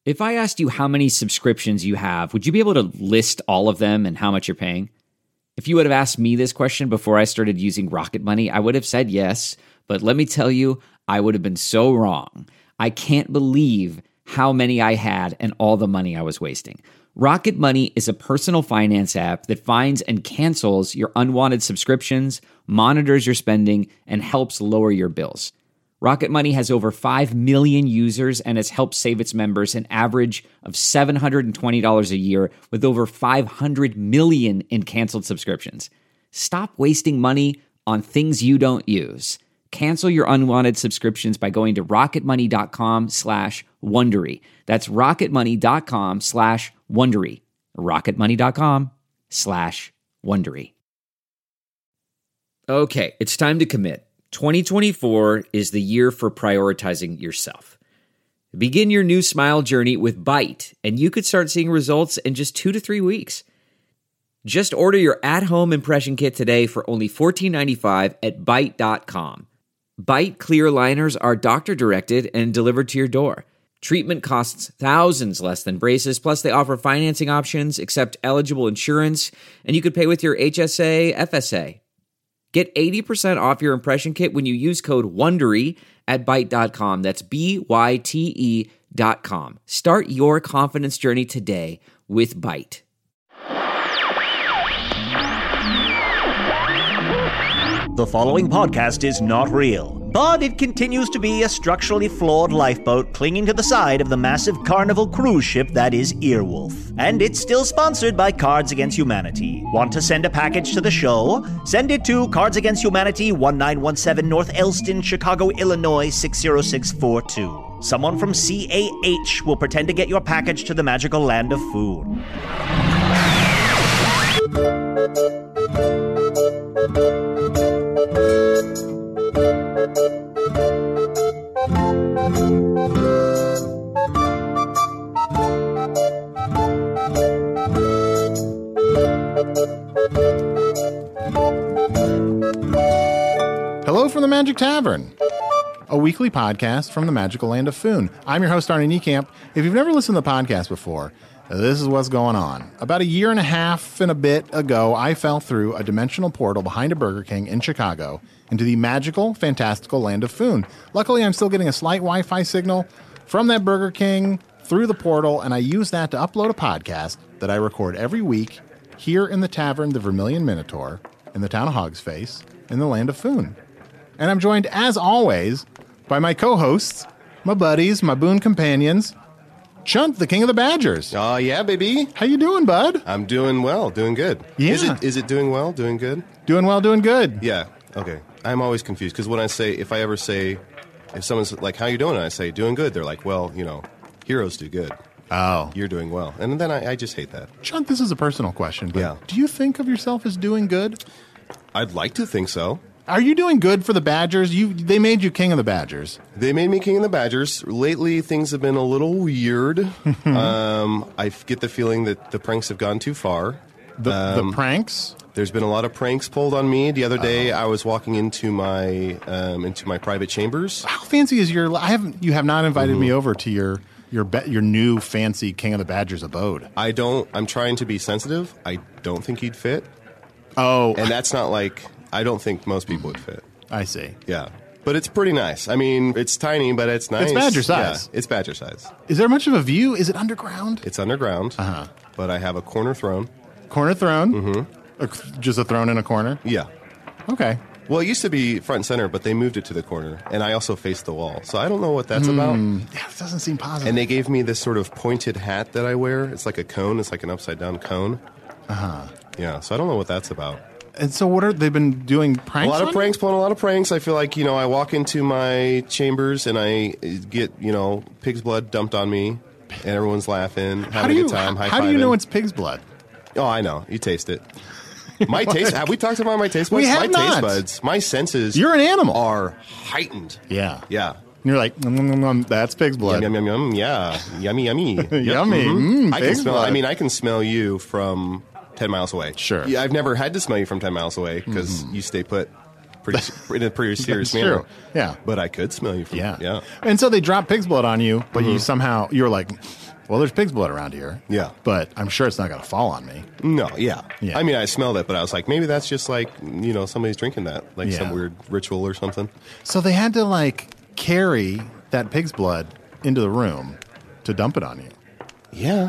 If I asked you how many subscriptions you have, would you be able to list all of them and how much you're paying? If you would have asked me this question before I started using Rocket Money, I would have said yes, but let me tell you, I would have been so wrong. I can't believe how many I had and all the money I was wasting. Rocket Money is a personal finance app that finds and cancels your unwanted subscriptions, monitors your spending, and helps lower your bills. Rocket Money has over 5 million users and has helped save its members an average of $720 a year with over 500 million in canceled subscriptions. Stop wasting money on things you don't use. Cancel your unwanted subscriptions by going to rocketmoney.com/Wondery. That's rocketmoney.com/Wondery. rocketmoney.com/Wondery. Okay, it's time to commit. 2024 is the year for prioritizing yourself. Begin your new smile journey with Byte, and you could start seeing results in just 2 to 3 weeks. Just order your at-home impression kit today for only $14.95 at Byte.com. Byte clear liners are doctor-directed and delivered to your door. Treatment costs thousands less than braces, plus they offer financing options, accept eligible insurance, and you could pay with your HSA, FSA. Get 80% off your impression kit when you use code WONDERY at Byte.com. That's BYTE.com. Start your confidence journey today with Byte. The following podcast is not real, but it continues to be a structurally flawed lifeboat clinging to the side of the massive Carnival cruise ship that is Earwolf. And it's still sponsored by Cards Against Humanity. Want to send a package to the show? Send it to Cards Against Humanity, 1917 North Elston, Chicago, Illinois, 60642. Someone from CAH will pretend to get your package to the magical land of food. Hello from the Magic Tavern, a weekly podcast from the magical land of Foon. I'm your host, Arnie Niekamp. If you've never listened to the podcast before, this is what's going on. About a year and a half and a bit ago, I fell through a dimensional portal behind a Burger King in Chicago into the magical, fantastical land of Foon. Luckily, I'm still getting a slight Wi-Fi signal from that Burger King through the portal, and I use that to upload a podcast that I record every week here in the tavern, the Vermilion Minotaur, in the town of Hogsface, in the land of Foon. And I'm joined, as always, by my co-hosts, my buddies, my boon companions, Chunt, the king of the Badgers. Oh, yeah, baby. How you doing, bud? I'm doing well, doing good. Yeah. Is it doing well, doing good? Doing well, doing good. Yeah, okay. I'm always confused, because when if someone's like, how you doing? And I say, doing good, they're like, well, heroes do good. Oh. You're doing well. And then I just hate that. Chunt, this is a personal question, but Yeah. do you think of yourself as doing good? I'd like to think so. Are you doing good for the Badgers? They made you king of the Badgers. They made me king of the Badgers. Lately, things have been a little weird. I get the feeling that the pranks have gone too far. The pranks? There's been a lot of pranks pulled on me. The other day, I was walking into my private chambers. How fancy is your? You have not invited me over to your new fancy king of the Badgers abode. I'm trying to be sensitive. I don't think he'd fit. Oh, and that's not like. I don't think most people would fit. I see. Yeah. But it's pretty nice. I mean, it's tiny, but it's nice. It's Badger size. Yeah, it's Badger size. Is there much of a view? Is it underground? It's underground. Uh-huh. But I have a corner throne. Corner throne? Mm-hmm. Just a throne in a corner? Yeah. Okay. Well, it used to be front and center, but they moved it to the corner. And I also face the wall. So I don't know what that's about. Yeah, it doesn't seem positive. And they gave me this sort of pointed hat that I wear. It's like a cone. It's like an upside-down cone. Uh-huh. Yeah, so I don't know what that's about. And so what they've been doing pranks? A lot of pranks, pulling a lot of pranks. I feel like, I walk into my chambers and I get, pig's blood dumped on me and everyone's laughing, having a good time, high-fiving. How do you know it's pig's blood? Oh, I know. You taste it. My taste, have we talked about my taste buds? We have my not. Taste buds, my senses You're an animal. are heightened. Yeah. Yeah. And you're like, that's pig's blood. Yum, yum, yum, yum. Yeah. Yummy, yummy. Yummy. I can pig's smell. blood. I can smell you from 10 miles away. Sure. Yeah, I've never had to smell you from 10 miles away because you stay put in a pretty serious That's manner. true. Yeah. But I could smell you from. Yeah. Yeah. And so they drop pig's blood on you, but you were like, Well, there's pig's blood around here. Yeah. But I'm sure it's not going to fall on me. No, yeah. Yeah. I mean, I smelled it, but I was like, maybe that's just like, somebody's drinking that, like Yeah. some weird ritual or something. So they had to, like, carry that pig's blood into the room to dump it on you. Yeah.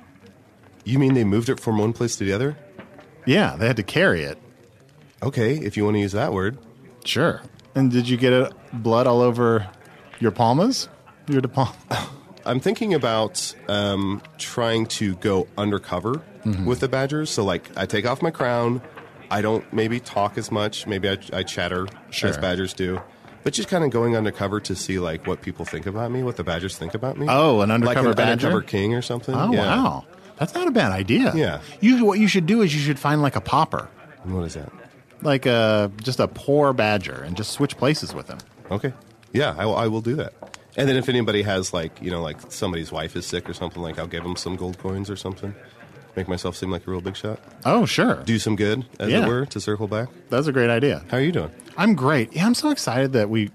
You mean they moved it from one place to the other? Yeah, they had to carry it. Okay, if you want to use that word. Sure. And did you get blood all over your palmas? Your palm? I'm thinking about trying to go undercover with the badgers. So, like, I take off my crown. I don't maybe talk as much. Maybe I chatter as badgers do. But just kind of going undercover to see, like, what people think about me, what the badgers think about me. Oh, an undercover like an badger? undercover king or something. Oh, Yeah. wow. That's not a bad idea. Yeah. What you should do is you should find, like, a pauper. And what is that? Like just a poor badger and just switch places with him. Okay. Yeah, I will do that. And then if anybody has, like, like somebody's wife is sick or something, like, I'll give them some gold coins or something. Make myself seem like a real big shot. Oh, sure. Do some good, as it were, to circle back. That's a great idea. How are you doing? I'm great. Yeah, I'm so excited that we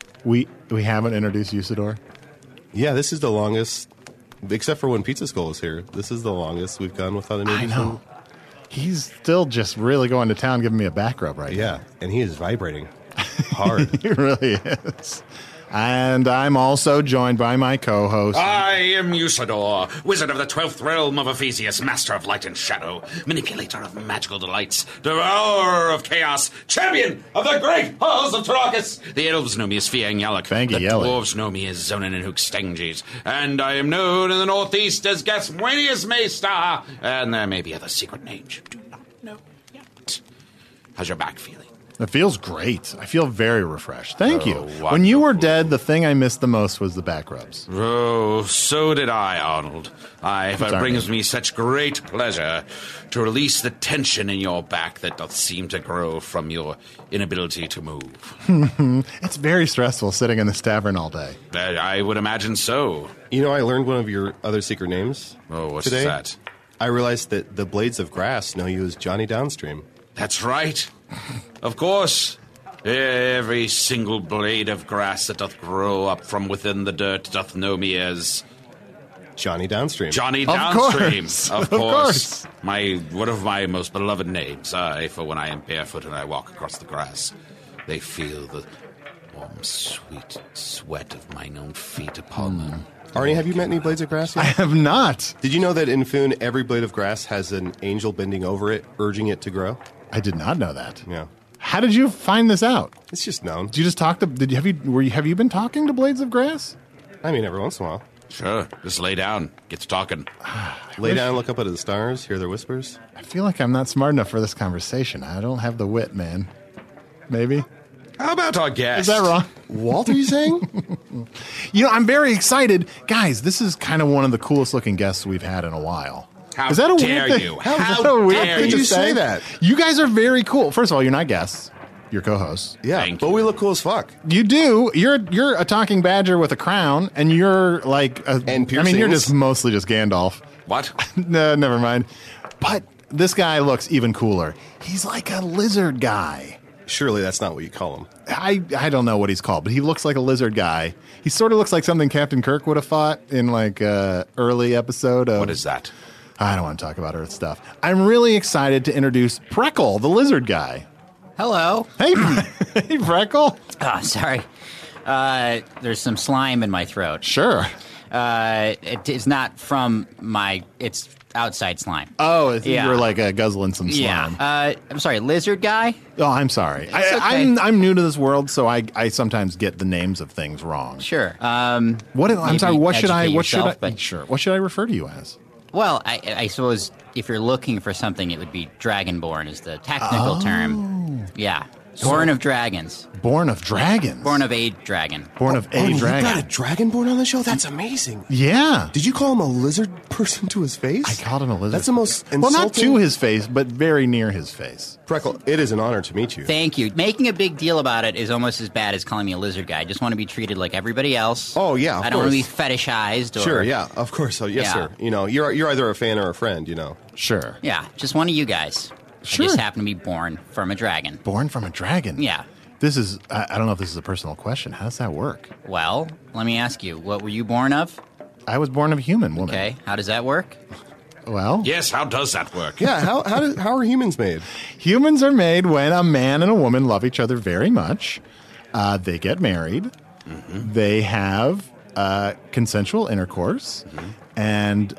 haven't introduced Usador. Yeah, this is the longest, except for when Pizza Skull was here. This is the longest we've gone without introducing. I know. He's still just really going to town giving me a back rub right now. Yeah, and he is vibrating hard. He really is. And I'm also joined by my co-host. I am Usador, wizard of the 12th realm of Ephesius, master of light and shadow, manipulator of magical delights, devourer of chaos, champion of the great halls of Tarakas. The elves know me as Fiang Yalak. Thank you, The Yalak. dwarves know me as Zonin and Hookstanges. And I am known in the northeast as Gaswanius Maystar. And there may be other secret names you do not know yet. How's your back feeling? It feels great. I feel very refreshed. Thank you. wonderful. When you were dead, the thing I missed the most was the back rubs. Oh, so did I, Arnold. For it brings me such great pleasure to release the tension in your back that doth seem to grow from your inability to move. It's very stressful sitting in this tavern all day. I would imagine so. I learned one of your other secret names. Oh, what's today. that? I realized that the Blades of Grass know you as Johnny Downstream. That's right. Of course. Every single blade of grass that doth grow up from within the dirt doth know me as Johnny Downstream. Johnny Of Downstream. course. Of Of course. course. One of my most beloved names. For when I am barefoot and I walk across the grass, they feel the warm, sweet sweat of mine own feet upon them. Arnie, have you met any Blades of Grass I yet? have not. Did you know that in Foon, every blade of grass has an angel bending over it, urging it to grow? I did not know that. Yeah. How did you find this out? It's just known. Did you just talk to? Have you been talking to Blades of Grass? I mean, every once in a while. Sure, just lay down, get to talking. Lay down, look up at the stars, hear their whispers. I feel like I'm not smart enough for this conversation. I don't have the wit, man. Maybe. How about our guest? Is that wrong? Walt, are you saying? I'm very excited. Guys, this is kind of one of the coolest looking guests we've had in a while. How is that a dare weird thing? you? Is How that a weird dare thing you to say that? You guys are very cool. First of all, you're not guests. You're co-hosts. Yeah, Thank but you. we look cool as fuck. You do. You're a talking badger with a crown, and you're like, And I mean, you're piercings. just mostly just Gandalf. What? No, never mind. But this guy looks even cooler. He's like a lizard guy. Surely that's not what you call him. I don't know what he's called, but he looks like a lizard guy. He sort of looks like something Captain Kirk would have fought in like early episode of. What is that? I don't want to talk about Earth stuff. I'm really excited to introduce Preckle, the lizard guy. Hello. Hey, hey, Preckle. Oh, sorry. There's some slime in my throat. Sure. It is not from it's outside slime. Oh, Yeah. you were like guzzling some slime. Yeah. I'm sorry, lizard guy? Oh, I'm sorry. okay. I'm new to this world, so I sometimes get the names of things wrong. Sure. I'm Maybe sorry. What should I? educate What should I? yourself, but- Sure. What should I refer to you as? Well, I suppose if you're looking for something, it would be Dragonborn is the technical term. Yeah. Born of dragons. Born of dragons. Born of a dragon. Born of a Arnie, dragon. You got a dragonborn on the show? That's amazing. Yeah. Did you call him a lizard person to his face? I called him a lizard. That's the most insulting. Well, not to his face, but very near his face. Preckle, it is an honor to meet you. Thank you. Making a big deal about it is almost as bad as calling me a lizard guy. I just want to be treated like everybody else. Oh, yeah, of I don't want to be course. fetishized or Sure, yeah, of course. Oh, yes, Yeah. sir. You're either a fan or a friend, Sure. Yeah, just one of you guys. Sure. I just happen to be born from a dragon. Born from a dragon. Yeah. This is. I don't know if this is a personal question. How does that work? Well, let me ask you, what were you born of? I was born of a human woman. Okay, how does that work? Well, Yes, how does that work? Yeah, how are humans made? humans are made when a man and a woman love each other very much. They get married. They have consensual intercourse. And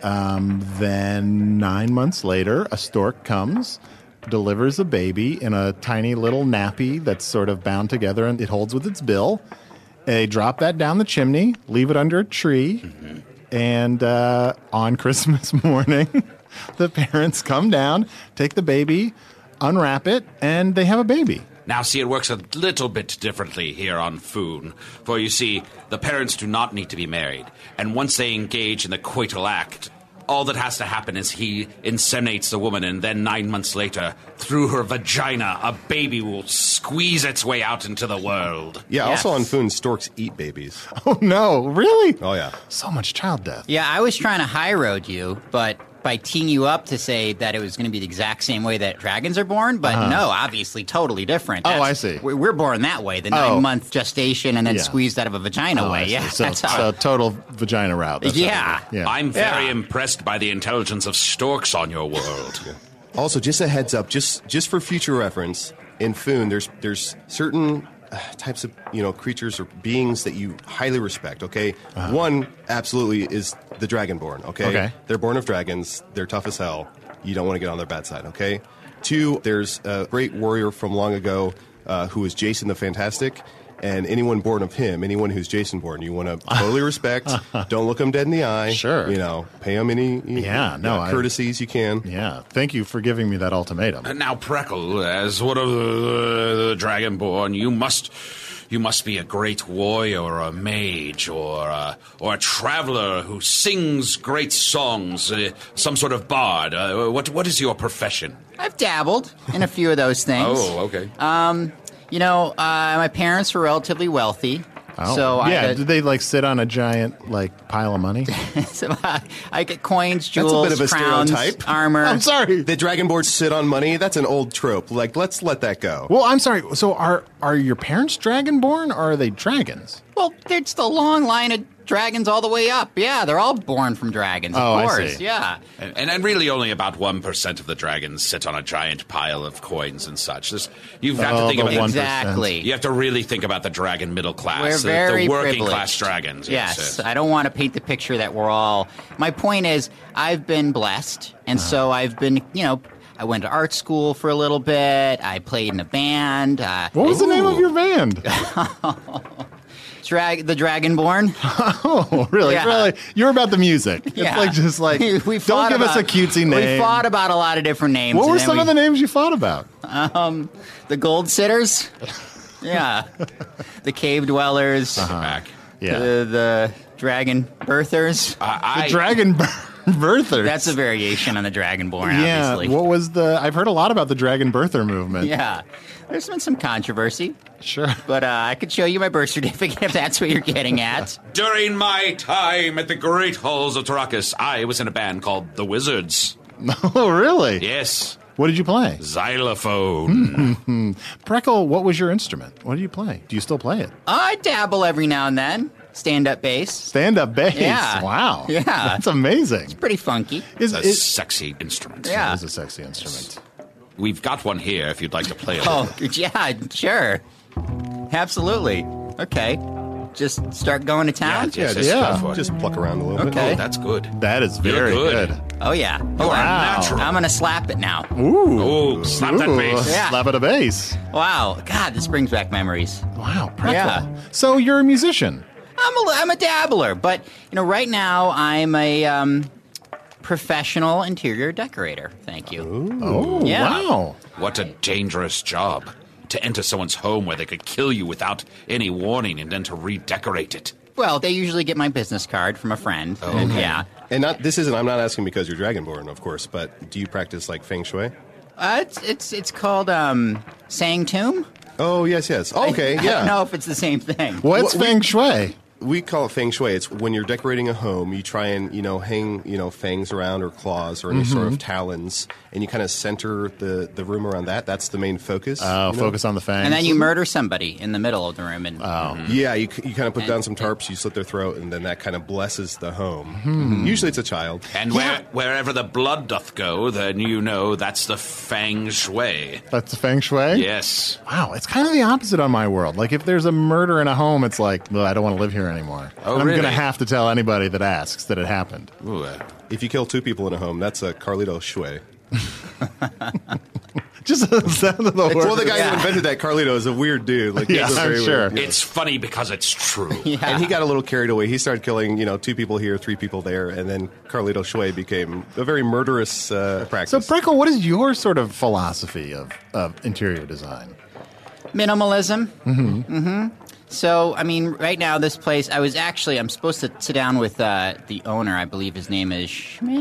then 9 months later, a stork comes, delivers a baby in a tiny little nappy that's sort of bound together and it holds with its bill. They drop that down the chimney, leave it under a tree, and on Christmas morning, the parents come down, take the baby, unwrap it, and they have a baby. Now, see, it works a little bit differently here on Foon. For you see, the parents do not need to be married. And once they engage in the coital act, all that has to happen is he inseminates the woman, and then 9 months later, through her vagina, a baby will squeeze its way out into the world. Yeah, Yes. also on Foon, storks eat babies. Oh, no. Really? Oh, yeah. So much child death. Yeah, I was trying to high road you, but by teeing you up to say that it was going to be the exact same way that dragons are born, but no, obviously totally different. Oh, I see. We're born that way, the Oh. 9-month gestation and then Yeah. squeezed out of a vagina Oh, I way. see. Yeah, So, that's how. so total vagina route. That's Yeah. what it is. I'm very Yeah. impressed by the intelligence of storks on your world. Also, just a heads up, just for future reference, in Foon, there's certain types of creatures or beings that you highly respect. Okay, one absolutely is the Dragonborn. Okay. They're born of dragons. They're tough as hell. You don't want to get on their bad side. Okay. Two, there's a great warrior from long ago who is Jason the Fantastic. And anyone born of him, anyone who's Jason born, you want to totally respect. Don't look them dead in the eye. Sure. Pay them any courtesies you can. Yeah. Thank you for giving me that ultimatum. Now, Preckle, as one of the Dragonborn, you must be a great warrior or a mage or a traveler who sings great songs, some sort of bard. What is your profession? I've dabbled in a few of those things. Oh, okay. My parents were relatively wealthy. Oh. So yeah, did they sit on a giant pile of money? I get coins, That's a jewels, bit of a crowns, stereotype. armor. I'm sorry. The Dragonborn sit on money. That's an old trope. Let's let that go. Well, I'm sorry. So are your parents dragonborn or are they dragons? Well, it's the long line of dragons all the way up. Yeah, they're all born from dragons, of Oh, I course. see. Yeah. And really only about 1% of the dragons sit on a giant pile of coins and such. You have to think the about it. 1%. Exactly. You have to really think about the dragon middle class, We're the very working privileged. class dragons. Yes, I don't want to paint the picture that we're all. My point is, I've been blessed, and so I've been, I went to art school for a little bit. I played in a band. What was the name of your band? The Dragonborn. Oh, really? Yeah. Really? You're about the music. Yeah. It's just like, We don't fought give us a about- cutesy name. We fought about a lot of different names. What and were then some of the names you fought about? The Gold Sitters. Yeah. The Cave Dwellers. Back. Yeah. The Dragon Birthers. The Dragon Birthers. That's a variation on the Dragonborn, Yeah. obviously. What was I've heard a lot about the Dragon Birther movement. Yeah. There's been some controversy, Sure. but I could show you my birth certificate if that's what you're getting at. During my time at the Great Halls of Tarakas, I was in a band called The Wizards. Oh, really? Yes, What did you play? xylophone. Preckle, what was your instrument? What do you play? Do you still play it? I dabble every now and then. Stand-up bass. Stand-up bass. Yeah. Wow. Yeah. That's amazing. Pretty funky. Is a it sexy instrument. Yeah. is a sexy instrument. We've got one here if you'd like to play it. Oh, yeah, sure. Absolutely. Okay. Just start going to town? Yeah, just Yeah. go for it. Just pluck around a little bit. Okay. Oh, that's good. That is You're very good. good. Oh, yeah. You are Wow. natural. I'm going to slap it now. Ooh. Oh, slap that bass. Yeah. Slap it a bass. Wow. God, this brings back memories. Wow, Preckle. Yeah. So you're a musician. I'm a dabbler, but, right now I'm a professional interior decorator. Thank you. Oh, Yeah. wow. What a dangerous job. To enter someone's home where they could kill you without any warning and then to redecorate it. Well, they usually get my business card from a friend. Oh, and okay. Yeah. And I'm not asking because you're Dragonborn, of course, but do you practice Feng Shui? It's called Sang Tomb. Oh, yes. Oh, okay, I yeah. don't know if it's the same thing. What's What- Feng Shui? we call it feng shui. It's when you're decorating a home, you try and, hang, fangs around or claws or any sort of talons, and you kind of center the room around that. That's the main focus. Oh, focus on the fangs. And then you murder somebody in the middle of the room. And Yeah, you kind of put down some tarps, you slit their throat, and then that kind of blesses the home. Usually it's a child. And wherever the blood doth go, then that's the feng shui. That's the feng shui? Yes. Wow, it's kind of the opposite on my world. Like, if there's a murder in a home, it's like, well, I don't want to live here anymore. Oh, I'm really? going to have to tell anybody that asks that it happened. Ooh, If you kill 2 people in a home, that's a Carlito shui. Just the sound of the word. Well, the guy who invented that, Carlito, is a weird dude. Like, Yeah, he's a I'm very sure. weird- it's funny because it's true. And he got a little carried away. He started killing, 2 people here, 3 people there, and then Carlito Shui became a very murderous practice. So, Prickle, what is your sort of philosophy of interior design? minimalism. So, I mean, right now, this place, I'm supposed to sit down with the owner. I believe his name is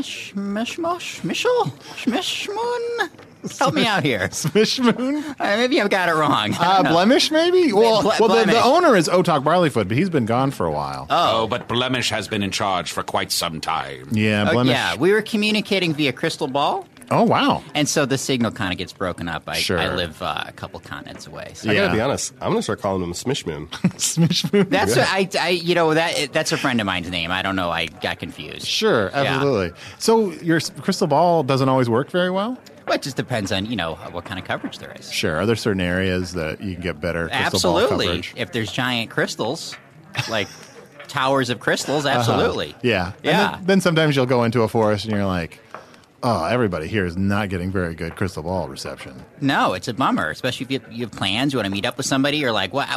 Schmishmoon? Help me out here. Smishmoon? Maybe I've got it wrong. Blemish, maybe? Well, Blemish. the owner is Otak Barleyfoot, but he's been gone for a while. Oh, but Blemish has been in charge for quite some time. Yeah, Blemish. Yeah, we were communicating via crystal ball. Oh, wow. And so the signal kind of gets broken up. Sure. I live a couple continents away. So I Yeah. gotta be honest, I'm gonna start calling him Smishmoon. Smishmoon? that's what that's a friend of mine's name. I don't know. I got confused. Sure, absolutely. So your crystal ball doesn't always work very well? Well, it just depends on what kind of coverage there is. Sure. Are there certain areas that you can get better crystal ball Absolutely. coverage? If there's giant crystals, like towers of crystals, absolutely. Yeah. Yeah. And then sometimes you'll go into a forest and you're like, oh, everybody here is not getting very good crystal ball reception. No, it's a bummer, especially if you have plans. You want to meet up with somebody. You're like, well,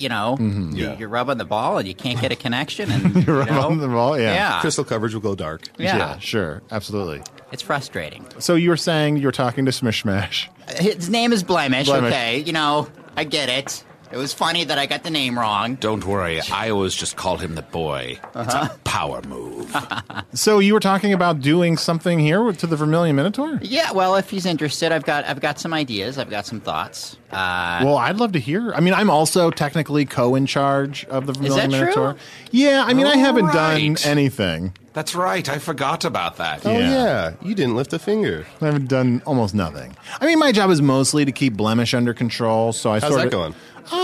you're rubbing the ball and you can't get a connection. And You're rubbing the ball, yeah. Yeah. Crystal coverage will go dark. Yeah. Sure. Absolutely. It's frustrating. So you were saying you were talking to Smishmash. His name is Blemish. Blemish. Okay, I get it. It was funny that I got the name wrong. Don't worry, I always just call him the boy. It's a power move. So you were talking about doing something here to the Vermilion Minotaur? Yeah, well, if he's interested, I've got some ideas. I've got some thoughts. Well, I'd love to hear. I mean, I'm also technically in charge of the Vermilion that true? Minotaur. Yeah, I mean, I haven't done Right. anything. That's right, I forgot about that. Oh Yeah. yeah, you didn't lift a finger. I haven't done almost nothing. I mean, my job is mostly to keep Blemish under control. So I How's sort that of, going?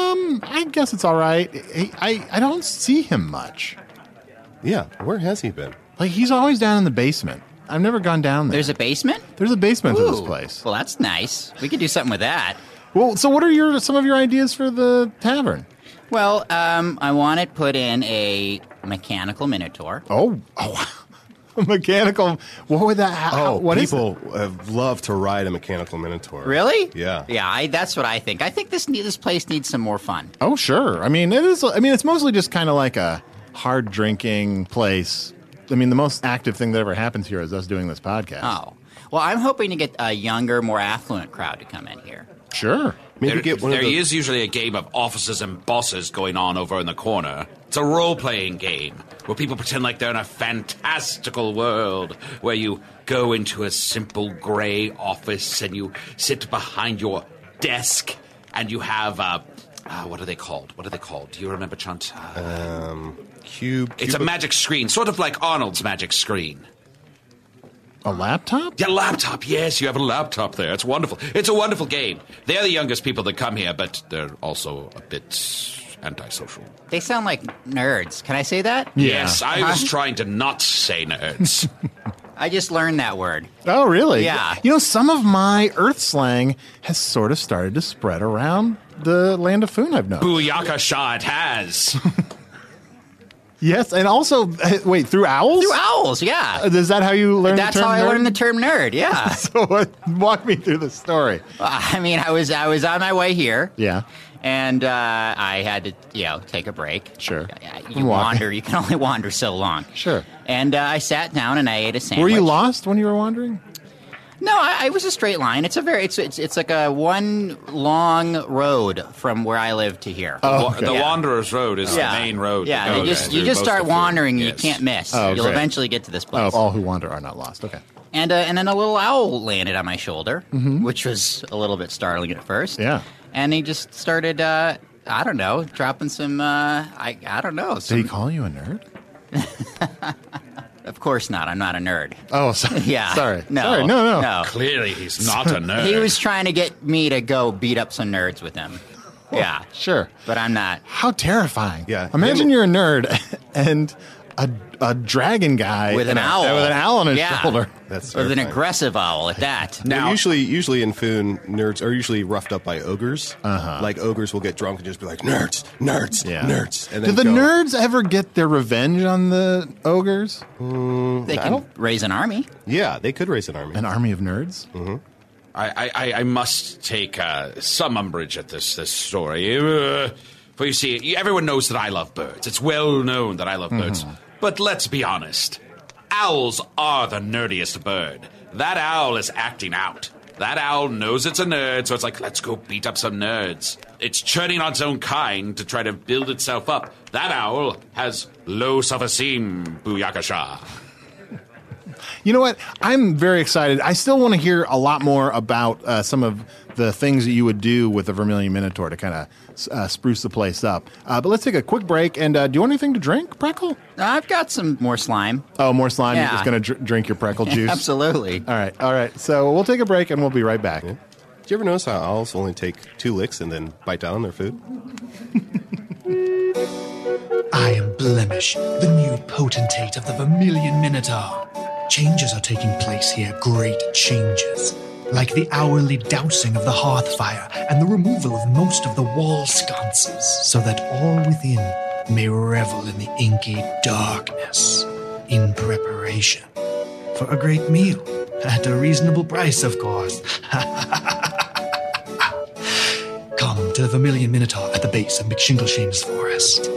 I guess it's all right. I don't see him much. Yeah, where has he been? Like, he's always down in the basement. I've never gone down there. There's a basement? There's a basement to this Ooh, place. Well, that's nice. We could do something with that. Well, so what are some of your ideas for the tavern? Well, I want to put in a mechanical minotaur. Oh, mechanical. What would that? What is people love to ride a mechanical minotaur. Really? Yeah. Yeah, that's what I think. I think this place needs some more fun. Oh, sure. I mean, it is. I mean, it's mostly just kind of like a hard drinking place. I mean, the most active thing that ever happens here is us doing this podcast. Oh. Well, I'm hoping to get a younger, more affluent crowd to come in here. Sure. Maybe get one of There the. is usually a game of officers and bosses going on over in the corner. It's a role-playing game where people pretend like they're in a fantastical world where you go into a simple gray office and you sit behind your desk and you have what are they called? Do you remember, Chunt? Cube. It's a magic screen, sort of like Arnold's magic screen. A laptop? Yeah, laptop. Yes, you have a laptop there. It's wonderful. It's a wonderful game. They're the youngest people that come here, but they're also a bit antisocial. They sound like nerds. Can I say that? Yes, I was trying to not say nerds. I just learned that word. Oh, really? Yeah. You know, some of my Earth slang has sort of started to spread around the land of Foon, I've noticed. Booyaka Shah it has. Yes, and also, wait, through owls? Through owls, yeah. Is that how you learned That's the term how I nerd? learned the term nerd, yeah. So walk me through the story. I mean, I was on my way here. Yeah. And I had to, take a break. Sure. You From walking. wander. You can only wander so long. Sure. And I sat down and I ate a sandwich. Were you lost when you were wandering? No, I was a straight line. It's like a one long road from where I live to here. The Wanderer's Road is the main road. Yeah, that you goes just through most start of Foon. wandering and you Yes. can't miss. Oh, You'll great. eventually get to this Oh, place. all who wander are not lost. Okay. And then a little owl landed on my shoulder, which was a little bit startling at first. Yeah. And he just started I don't know, dropping some, I don't know. Did he call you a nerd? Of course not. I'm not a nerd. Oh, sorry. Yeah. Sorry. No. Sorry. No. Clearly, he's not a nerd. He was trying to get me to go beat up some nerds with him. Yeah. Sure. But I'm not. How terrifying. Yeah. Imagine you're a nerd and a dragon guy With an owl. With an owl on his Yeah. shoulder. That's With an terrifying. aggressive owl at that. Now, usually in Foon, nerds are usually roughed up by ogres. Like ogres will get drunk and just be like, nerds, Yeah. nerds. And Do then the go. nerds ever get their revenge on the ogres? They can raise an army. Yeah, they could raise an army. An army of nerds? I must take some umbrage at this story. For you see, everyone knows that I love birds. It's well known that I love birds. But let's be honest. Owls are the nerdiest bird. That owl is acting out. That owl knows it's a nerd, so it's like, let's go beat up some nerds. It's churning on its own kind to try to build itself up. That owl has low self-esteem, Booyakasha. You know what? I'm very excited. I still want to hear a lot more about some of the things that you would do with the Vermilion Minotaur to kind of spruce the place up. But let's take a quick break. And do you want anything to drink, Preckle? I've got some more slime. Oh, more slime. Yeah. You're just going to drink your Preckle juice? Absolutely. All right. So we'll take a break and we'll be right back. Do you ever notice how owls only take 2 licks and then bite down on their food? I am Blemish, the new potentate of the Vermilion Minotaur. Changes are taking place here, great changes. Like the hourly dousing of the hearth fire and the removal of most of the wall sconces, so that all within may revel in the inky darkness, in preparation for a great meal, at a reasonable price, of course. Come to the Vermilion Minotaur at the base of McShingleshames Forest.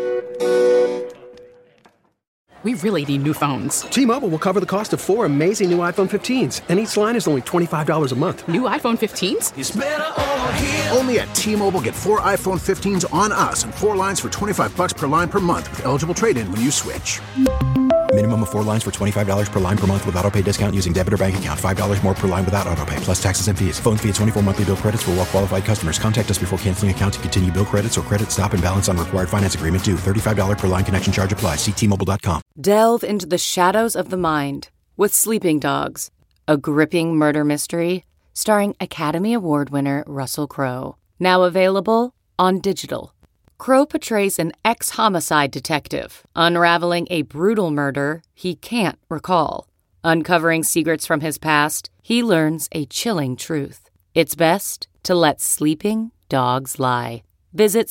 We really need new phones. T-Mobile will cover the cost of 4 amazing new iPhone 15s, and each line is only $25 a month. New iPhone 15s? Only at T-Mobile, get 4 iPhone 15s on us and 4 lines for $25 per line per month with eligible trade-in when you switch. Minimum of 4 lines for $25 per line per month with autopay discount using debit or bank account. $5 more per line without autopay, plus taxes and fees. Phone fee at 24 monthly bill credits for well-qualified customers. Contact us before canceling account to continue bill credits or credit stop and balance on required finance agreement due. $35 per line connection charge applies. See T-Mobile.com. Delve into the shadows of the mind with Sleeping Dogs, a gripping murder mystery starring Academy Award winner Russell Crowe. Now available on digital. Crowe portrays an ex-homicide detective unraveling a brutal murder he can't recall. Uncovering secrets from his past, he learns a chilling truth. It's best to let sleeping dogs lie. Visit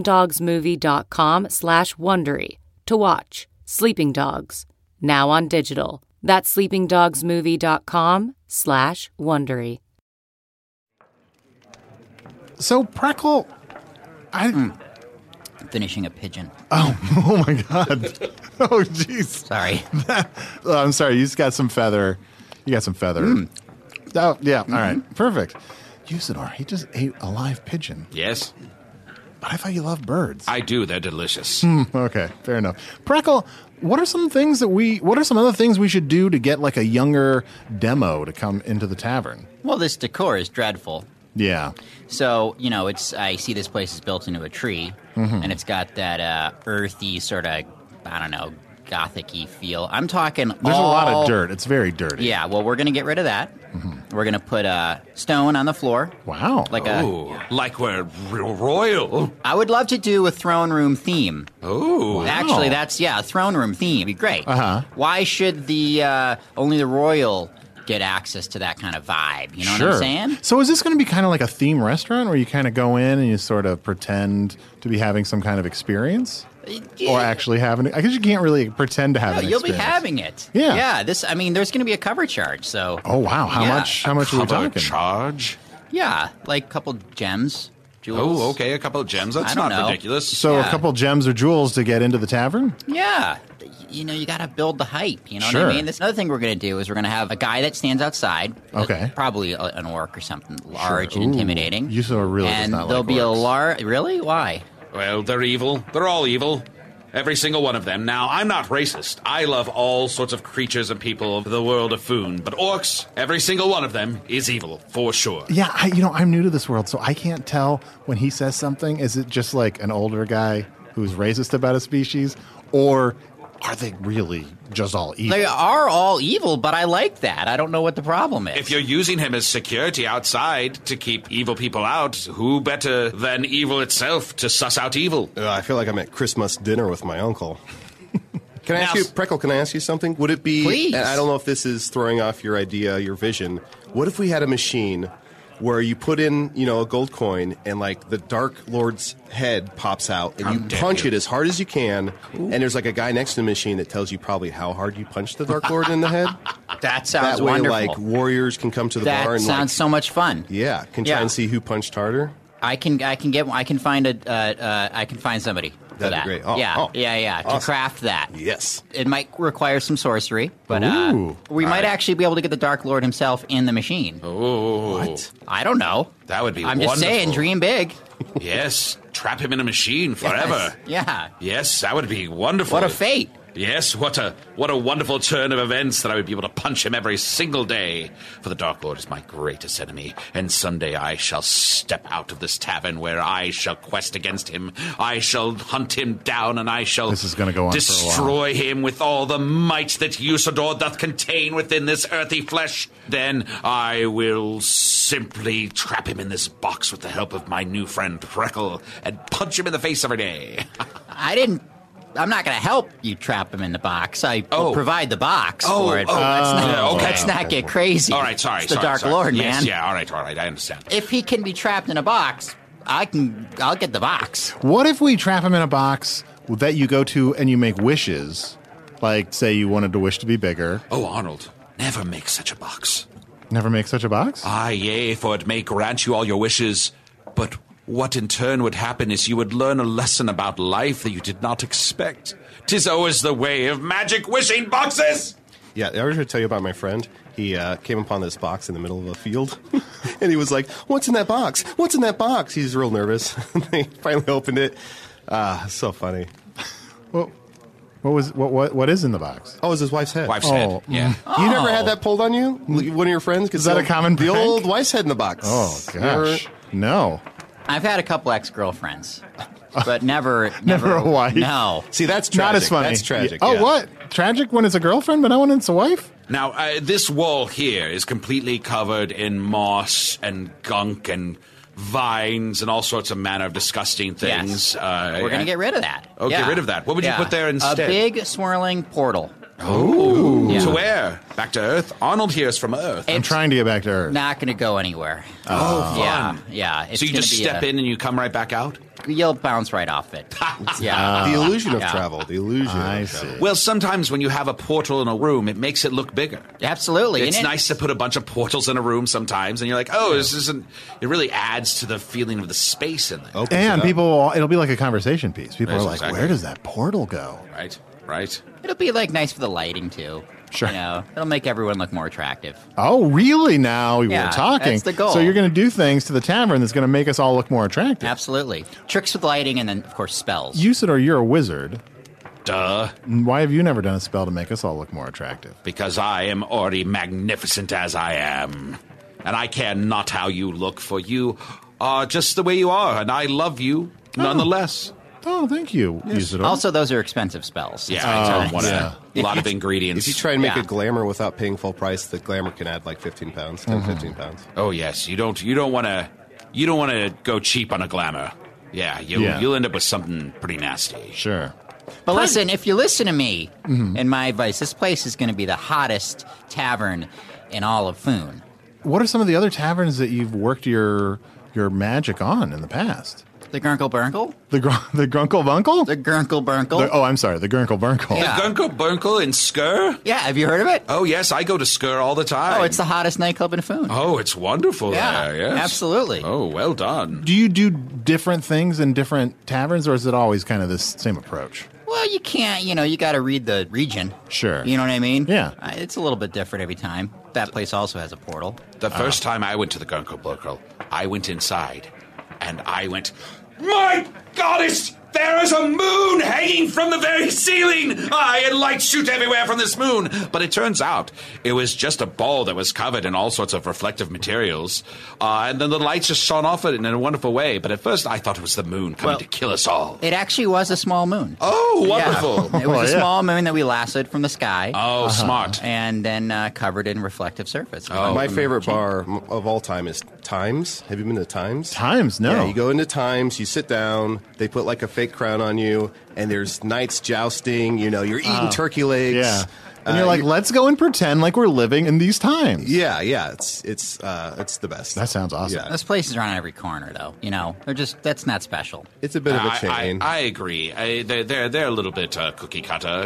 sleepingdogsmovie.com/Wondery to watch Sleeping Dogs, now on digital. That's sleepingdogsmovie.com/Wondery. So, Preckle, Finishing a pigeon. Oh my God. Oh, jeez. Sorry. I'm sorry. You just got some feather. You got some feather. Oh, yeah. All right. Perfect. Usador, he just ate a live pigeon. Yes, But I thought you loved birds. I do. They're delicious. Okay. Fair enough. Preckle, what are some other things we should do to get like a younger demo to come into the tavern? Well, this decor is dreadful. Yeah. So, I see this place is built into a tree, and it's got that earthy sort of, I don't know, gothic-y feel. I'm talking There's a lot of dirt. It's very dirty. Yeah, well, we're going to get rid of that. We're going to put a stone on the floor. Wow. Like we're royal. I would love to do a throne room theme. Oh, Actually, that's, a throne room theme. It'd be great. Uh-huh. Why should only the royal get access to that kind of vibe? You know Sure. what I'm saying? So is this going to be kind of like a theme restaurant where you kind of go in and you sort of pretend to be having some kind of experience? Or actually having it? I guess you can't really pretend to have No, an you'll be experience. having it. Yeah. Yeah. There's going to be a cover charge. So. Oh, wow. How much are we Cover talking? charge. Yeah, like a couple gems, jewels. Oh, okay, a couple of gems. That's I don't not know. ridiculous. So a Yeah. couple gems or jewels to get into the tavern? Yeah. You got to build the hype. You know Sure. what I mean? This another thing we're going to do is we're going to have a guy that stands outside. Okay. Probably an orc or something large Ooh, and intimidating. Usador really does and not there'll like be a orcs. large. Really? Why? Well, they're evil. They're all evil. Every single one of them. Now, I'm not racist. I love all sorts of creatures and people of the world of Foon. But orcs, every single one of them is evil, for sure. Yeah, I'm new to this world, so I can't tell when he says something. Is it just like an older guy who's racist about a species? Or are they really just all evil? They are all evil, but I like that. I don't know what the problem is. If you're using him as security outside to keep evil people out, who better than evil itself to suss out evil? I feel like I'm at Christmas dinner with my uncle. Can I ask you, Preckle, can I ask you something? Would it be, Please. and I don't know if this is throwing off your idea, your vision, what if we had a machine where you put in, a gold coin and, like, the Dark Lord's head pops out and you punch it as hard as you can, and there's, like, a guy next to the machine that tells you probably how hard you punched the Dark Lord in the head? That sounds that way, wonderful. like, warriors can come to the bar and, that sounds so much fun. Yeah, can try and see who punched harder. I can find somebody for That'd that. be great. To craft that. Yes. It might require some sorcery, but we might right. actually be able to get the Dark Lord himself in the machine. Oh. What? I don't know. That would be I'm wonderful. just saying, dream big. Yes, trap him in a machine forever. Yes. Yeah. Yes, that would be wonderful. What a fate. Yes, what a wonderful turn of events that I would be able to punch him every single day. For the Dark Lord is my greatest enemy, and someday I shall step out of this tavern where I shall quest against him. I shall hunt him down, and I shall This is gonna go on for a while. destroy him with all the might that Usador doth contain within this earthy flesh. Then I will simply trap him in this box with the help of my new friend Preckle and punch him in the face every day. I'm not going to help you trap him in the box. I will provide the box for it. Let's not get crazy. All right, sorry. It's the Dark sorry. Lord, Yes, man. Yeah, all right, I understand. If he can be trapped in a box, I'll get the box. What if we trap him in a box that you go to and you make wishes? Like, say you wanted to wish to be bigger. Oh, Arnold, never make such a box. Never make such a box? Aye, yea, for it may grant you all your wishes, but what in turn would happen is you would learn a lesson about life that you did not expect. 'Tis always the way of magic wishing boxes! Yeah, I was going to tell you about my friend. He came upon this box in the middle of a field, and he was like, "What's in that box? What's in that box?" He's real nervous. They finally opened it. So funny. Well, what is in the box? Oh, it's his wife's head. Wife's head, yeah. You never had that pulled on you? One of your friends? Is that a common The prank? old wife's head in the box. Oh, gosh. No. I've had a couple ex-girlfriends, but never Never a wife? No. See, that's tragic. Not as funny. That's tragic. Oh, yeah. what? Tragic when it's a girlfriend, but not when it's a wife? Now, this wall here is completely covered in moss and gunk and vines and all sorts of manner of disgusting things. Yes. We're going to get rid of that. Oh, get rid of that. What would you put there instead? A big swirling portal. Oh. Yeah. To where? Back to Earth? Arnold here is from Earth. I'm trying to get back to Earth. Not going to go anywhere. Oh, fun. Yeah. It's So you gonna just be step in and you come right back out? You'll bounce right off it. Yeah. The illusion of Yeah. travel. The illusion I of see. travel. Well, sometimes when you have a portal in a room, it makes it look bigger. Absolutely. It's And nice to put a bunch of portals in a room sometimes, and you're like, oh, this isn't... It really adds to the feeling of the space in there. Opens And it up. it'll be like a conversation piece. People Yes, are like, exactly. where does that portal go? Right. It'll be like nice for the lighting too. Sure. It'll make everyone look more attractive. Oh, really? Now Yeah, we're talking. that's the goal. So you're going to do things to the tavern that's going to make us all look more attractive. Absolutely. Tricks with lighting and then, of course, spells. Usador, you're a wizard. Duh. Why have you never done a spell to make us all look more attractive? Because I am already magnificent as I am. And I care not how you look, for you are just the way you are, and I love you nonetheless. Oh, thank you, Usador. Also, those are expensive spells. Yeah, yeah. a lot of ingredients. If you try and make Yeah. a glamour without paying full price, the glamour can add like 15 pounds, 10, 15 pounds. Oh yes, you don't want to go cheap on a glamour. Yeah, you'll end up with something pretty nasty. Sure. But listen, if you listen to me and my advice, this place is going to be the hottest tavern in all of Foon. What are some of the other taverns that you've worked your magic on in the past? The Grunkle Burnkle? The Grunkle Bunkle? The Grunkle Burnkle? I'm sorry, the Grunkle Burnkle. Yeah. The Gunkel Bunkel in Skur? Yeah, have you heard of it? Oh yes, I go to Skur all the time. Oh, it's the hottest nightclub in Foon. Oh, it's wonderful Yeah, there, yes. absolutely. Oh, well done. Do you do different things in different taverns, or is it always kind of this same approach? Well, you can't, you got to read the region. Sure. You know what I mean? Yeah. It's a little bit different every time. That place also has a portal. The first time I went to the Gunkel Bunkel, I went inside, and I went, my goddess, There is a moon hanging from the very ceiling! And lights shoot everywhere from this moon! But it turns out it was just a ball that was covered in all sorts of reflective materials. And then the lights just shone off it in a wonderful way. But at first I thought it was the moon coming to kill us all. It actually was a small moon. Oh, wonderful. Yeah. It was a small moon that we lassoed from the sky. Oh, smart. And then covered in reflective surface. My favorite bar of all time is Times. Have you been to Times? Times? No. Yeah, you go into Times, you sit down, they put like a fake crown on you, and there's knights jousting, you're eating turkey legs. Yeah. And you're like, let's go and pretend like we're living in these times. Yeah, it's the best. That sounds awesome. Yeah. Those places are on every corner, though. That's not special. It's a bit of a chain. I agree. They're a little bit cookie cutter,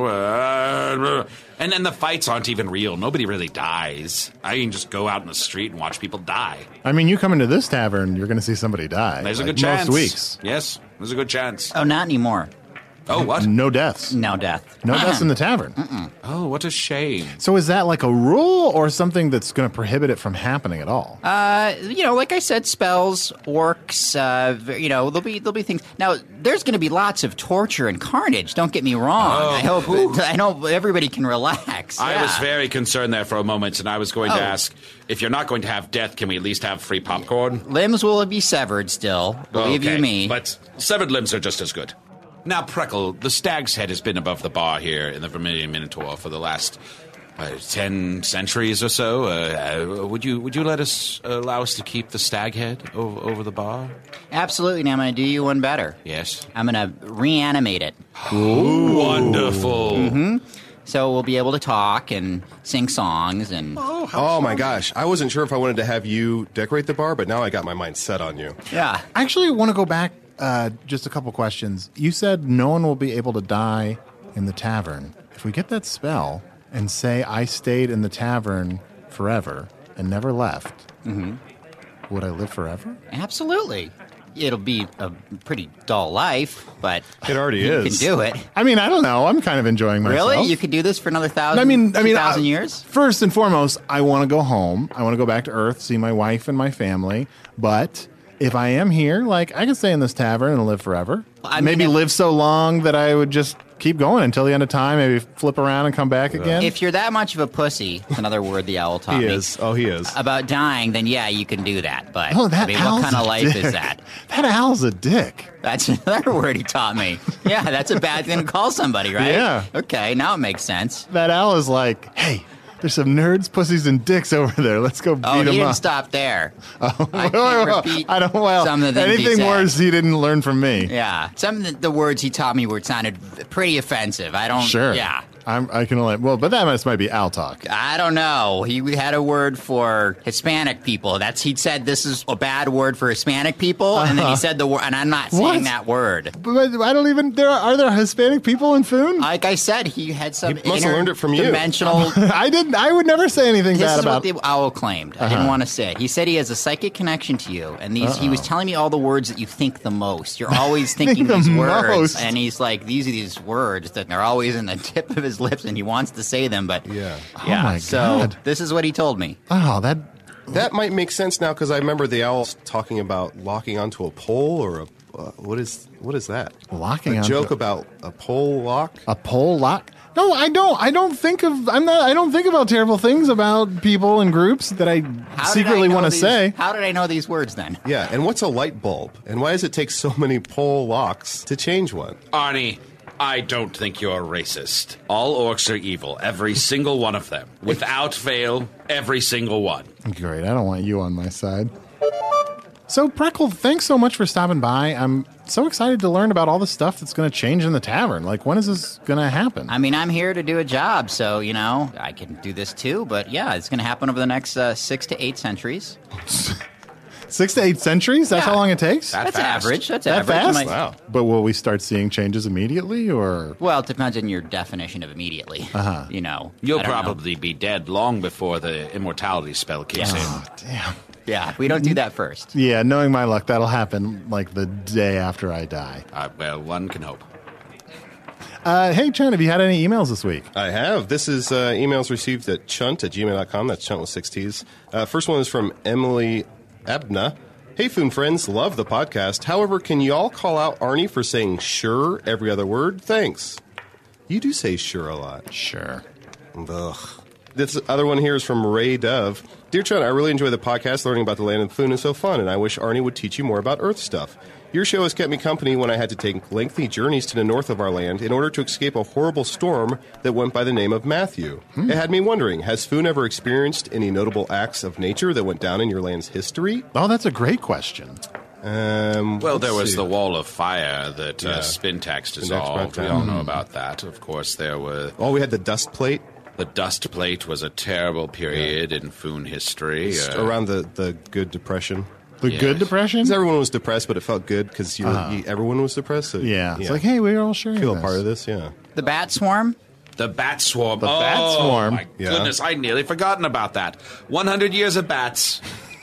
and then the fights aren't even real. Nobody really dies. I can just go out in the street and watch people die. I mean, you come into this tavern, you're going to see somebody die. There's a good chance. Most weeks. Yes, there's a good chance. Oh, not anymore. Oh, what? No deaths. No death. No deaths in the tavern. Oh, what a shame. So is that like a rule or something that's going to prohibit it from happening at all? Like I said, spells, orcs, there'll be things. Now, there's going to be lots of torture and carnage, don't get me wrong. I know everybody can relax. I was very concerned there for a moment, and I was going to ask, if you're not going to have death, can we at least have free popcorn? Limbs will be severed still, believe you me. But severed limbs are just as good. Now, Preckle, the Stag's Head has been above the bar here in the Vermilion Minotaur for the last 10 centuries or so. Would you allow us to keep the Stag Head over the bar? Absolutely, and I'm going to do you one better. Yes. I'm going to reanimate it. Ooh, wonderful. Mm-hmm. So we'll be able to talk and sing songs and... Oh my gosh. I wasn't sure if I wanted to have you decorate the bar, but now I got my mind set on you. Yeah. I actually want to go back just a couple questions. You said no one will be able to die in the tavern. If we get that spell and say I stayed in the tavern forever and never left, would I live forever? Absolutely. It'll be a pretty dull life, but it already you is. can do it. I mean, I don't know. I'm kind of enjoying myself. Really? You could do this for another 2,000 years? First and foremost, I want to go home. I want to go back to Earth, see my wife and my family. But if I am here, I can stay in this tavern and live forever. Maybe live so long that I would just keep going until the end of time, maybe flip around and come back again. If you're that much of a pussy, it's another word the owl taught me. He is. Oh, he is. About dying, then yeah, you can do that. But what kind of life is that? That owl's a dick. That's another word he taught me. Yeah, that's a bad thing to call somebody, right? Yeah. Okay, now it makes sense. That owl is like, hey, there's some nerds, pussies, and dicks over there. Let's go beat them up. Oh, he didn't stop there. I can't repeat some of the things anything worse he didn't learn from me. Yeah. Some of the words he taught me sounded pretty offensive. I don't... Sure. Yeah. I can only... Well, but that might be owl talk. I don't know. He had a word for Hispanic people. He said this is a bad word for Hispanic people, and then he said the word... And I'm not saying that word. But I don't even... Are there Hispanic people in Foon? Like I said, he had some... He must have learned it from you. Dimensional... I would never say anything bad about... This is what the owl claimed. I didn't want to say it. He said he has a psychic connection to you, and he was telling me all the words that you think the most. You're always thinking these words, and he's like, these are these words that are always in the tip of his lips, and he wants to say them, but yeah. Oh my God. So this is what he told me. Oh, that might make sense now because I remember the owl talking about locking onto a pole or a what is that? Locking a onto joke about a pole lock? A pole lock? No, I don't. I don't think about terrible things about people and groups that I secretly want to say. How did I know these words then? Yeah, and what's a light bulb? And why does it take so many pole locks to change one? Arnie, I don't think you're racist. All orcs are evil, every single one of them. Without fail, every single one. Great, I don't want you on my side. So, Preckle, thanks so much for stopping by. I'm so excited to learn about all the stuff that's going to change in the tavern. When is this going to happen? I mean, I'm here to do a job, so, I can do this too. But, yeah, it's going to happen over the next 6 to 8 centuries. 6 to 8 centuries? That's how long it takes? That's average. That's that average. Fast? Wow. But will we start seeing changes immediately, or? Well, it depends on your definition of immediately. You'll probably be dead long before the immortality spell kicks in. Oh, damn. Yeah, we don't do that first. Yeah, knowing my luck, that'll happen the day after I die. Well, one can hope. Hey, Chunt, have you had any emails this week? I have. This is emails received at chunt@gmail.com. That's chunt with 6 T's. First one is from Emily Abna. Hey, Foon friends, love the podcast. However, can you all call out Arnie for saying sure every other word? Thanks. You do say sure a lot. Sure. Ugh. This other one here is from Ray Dove. Dear Chun, I really enjoy the podcast. Learning about the land of Foon is so fun, and I wish Arnie would teach you more about Earth stuff. Your show has kept me company when I had to take lengthy journeys to the north of our land in order to escape a horrible storm that went by the name of Matthew. It had me wondering, has Foon ever experienced any notable acts of nature that went down in your land's history? Oh, that's a great question. Well, there was the wall of fire that Spintax dissolved. We all know about that. Of course, there were... Oh, we had the dust plate. The dust plate was a terrible period in Foon history. Around the Good Depression. The Good Depression? Because everyone was depressed, but it felt good because everyone was depressed. So, It's like, hey, we're all sharing feel this. a part of this, yeah. The Bat Swarm? The Bat Swarm. The Bat Swarm. My goodness, I'd nearly forgotten about that. 100 years of bats.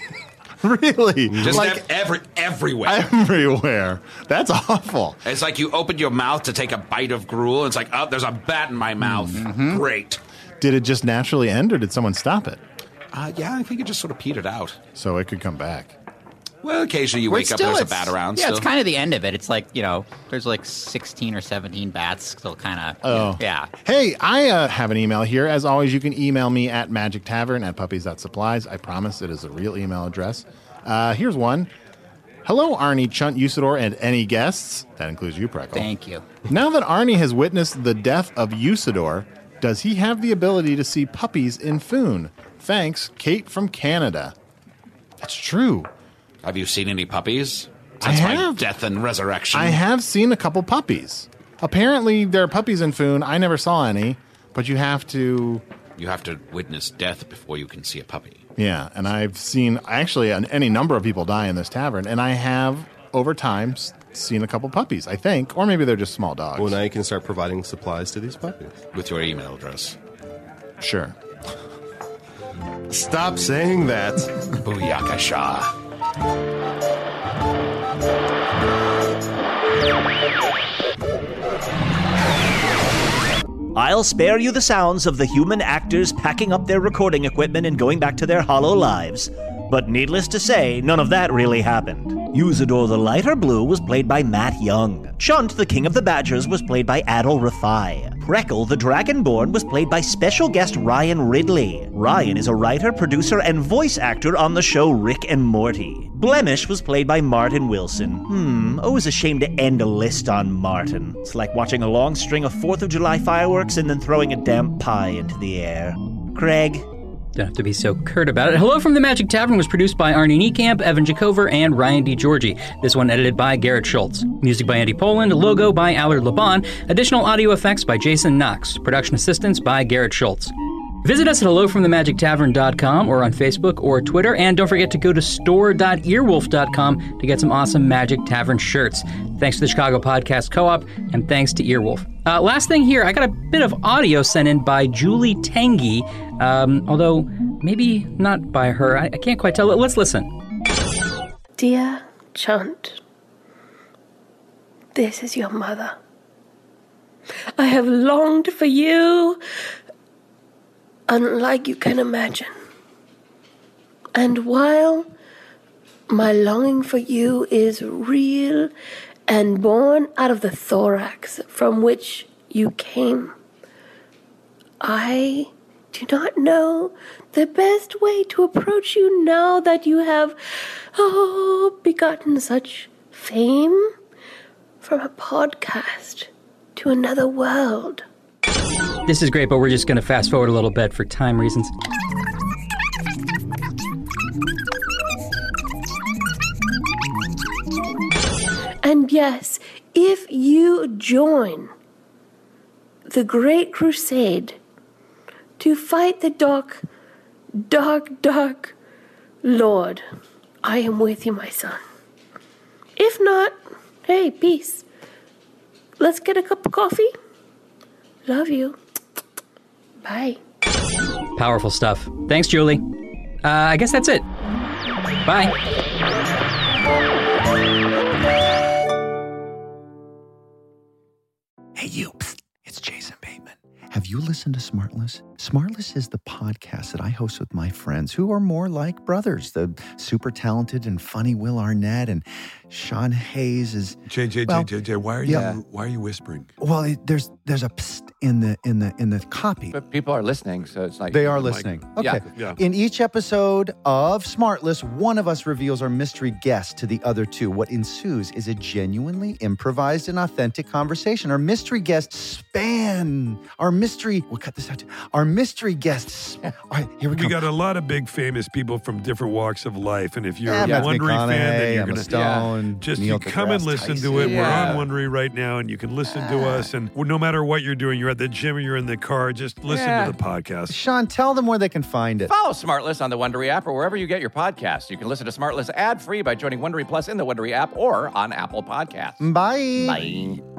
Really? Just everywhere. Everywhere. That's awful. It's like you opened your mouth to take a bite of gruel, and it's like, oh, there's a bat in my mouth. Mm-hmm. Great. Did it just naturally end, or did someone stop it? Yeah, I think it just sort of petered out. So it could come back. Well, occasionally you wake up and there's a bat around. Yeah, still. it's kind of the end of it. It's like, there's like 16 or 17 bats still kind of, yeah. Hey, I have an email here. As always, you can email me at magictavern@puppies.supplies. I promise it is a real email address. Here's one. Hello, Arnie, Chunt, Usador, and any guests. That includes you, Preckle. Thank you. Now that Arnie has witnessed the death of Usador, does he have the ability to see puppies in Foon? Thanks, Kate from Canada. That's true. Have you seen any puppies? I have. My death and resurrection. I have seen a couple puppies. Apparently, there are puppies in Foon. I never saw any, but you have to... You have to witness death before you can see a puppy. Yeah, and I've seen, actually, any number of people die in this tavern, and I have, over time, seen a couple puppies, I think. Or maybe they're just small dogs. Well, now you can start providing supplies to these puppies. With your email address. Sure. Stop saying that. Booyakasha. I'll spare you the sounds of the human actors packing up their recording equipment and going back to their hollow lives. But needless to say, none of that really happened. Usador the Lighter Blue was played by Matt Young. Chunt, the King of the Badgers, was played by Adol Rafai. Preckle, the Dragonborn, was played by special guest Ryan Ridley. Ryan is a writer, producer, and voice actor on the show Rick and Morty. Blemish was played by Martin Wilson. Always a shame to end a list on Martin. It's like watching a long string of 4th of July fireworks and then throwing a damp pie into the air. Craig? Don't have to be so curt about it. Hello from the Magic Tavern was produced by Arnie Niekamp, Evan Jacover, and Ryan D. Georgie. This one edited by Garrett Schultz. Music by Andy Poland, logo by Allard Laban, additional audio effects by Jason Knox, production assistance by Garrett Schultz. Visit us at hellofromthemagictavern.com or on Facebook or Twitter, and don't forget to go to store.earwolf.com to get some awesome Magic Tavern shirts. Thanks to the Chicago Podcast Co-op, and thanks to Earwolf. Last thing here, I got a bit of audio sent in by Julie Tangy, although maybe not by her. I can't quite tell. Let's listen. Dear Chunt, this is your mother. I have longed for you unlike you can imagine. And while my longing for you is real and born out of the thorax from which you came, I do not know the best way to approach you now that you have, begotten such fame from a podcast to another world. This is great, but we're just going to fast forward a little bit for time reasons. And yes, if you join the Great Crusade to fight the dark Lord, I am with you, my son. If not, hey, peace. Let's get a cup of coffee. Love you. Bye. Powerful stuff. Thanks, Julie. I guess that's it. Bye. Hey, you. Psst. It's Jason Bateman. Have you listened to Smartless? Smartless is the podcast that I host with my friends who are more like brothers. The super talented and funny Will Arnett and Sean Hayes is JJ. Why are you whispering? Well, there's a psst in the copy. But people are listening, so it's like they are listening. Okay. Yeah. In each episode of Smartless, one of us reveals our mystery guest to the other two. What ensues is a genuinely improvised and authentic conversation. Our mystery guests we'll cut this out too. Our mystery guests. All right, here we go. We got a lot of big famous people from different walks of life, and if you're a Matthew Wondery fan, then you're Emma going Stone, just Neil you come and deGrasse listen Tyson. to it. We're on Wondery right now, and you can listen to us. And no matter what you're doing, you're at the gym or you're in the car, just listen to the podcast. Sean, tell them where they can find it. Follow Smartless on the Wondery app or wherever you get your podcasts. You can listen to Smartless ad-free by joining Wondery Plus in the Wondery app or on Apple Podcasts. Bye. Bye.